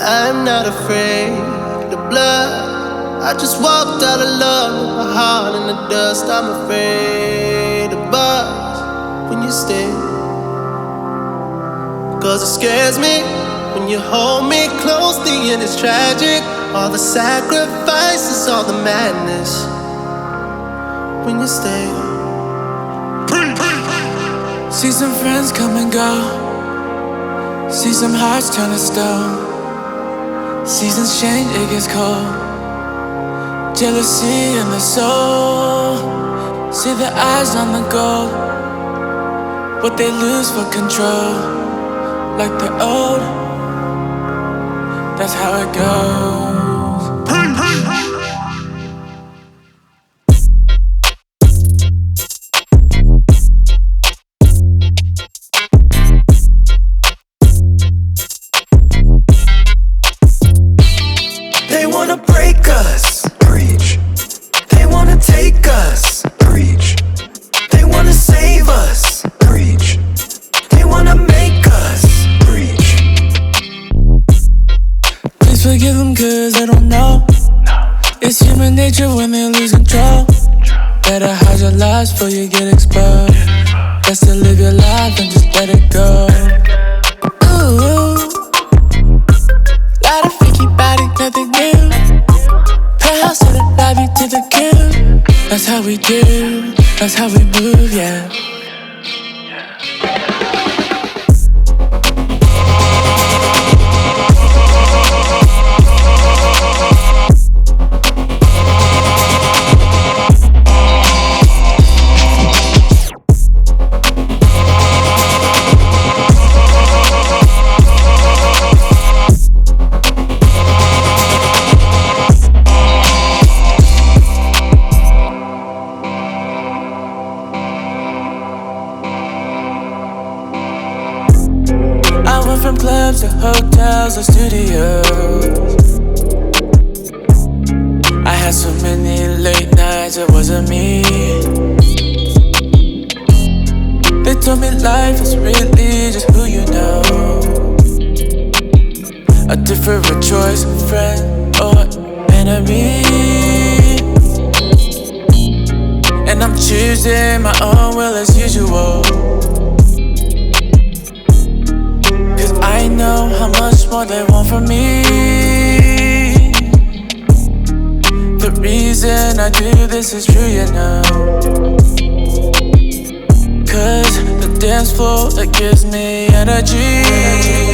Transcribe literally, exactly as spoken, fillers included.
I'm not afraid of blood. I just walked out of love with my heart in the dust. I'm afraid of buzz when you stay, cause it scares me when you hold me closely and it's tragic. All the sacrifices, all the madness when you stay. See some friends come and go, see some hearts turn to stone. Seasons change, it gets cold. Jealousy in the soul. See the eyes on the gold, what they lose for control. Like the old, that's how it goes. They wanna break us, preach. They wanna take us, preach. They wanna save us, preach. They wanna make us, preach. Please forgive them cause they don't know. It's human nature when they lose control. Better hide your lies before you get exposed. Best to live your life and just let it go. Ooh, lot of freaky body, nothing new. Penthouse to the lobby to the queue. That's how we do, that's how we move, yeah. I went from clubs to hotels to studios. I had so many late nights, it wasn't me. They told me life is really just who you know. A different choice, friend or enemy. And I'm choosing my own will as usual. I know how much more they want from me. The reason I do this is true, you know. Cause the dance floor, it gives me energy.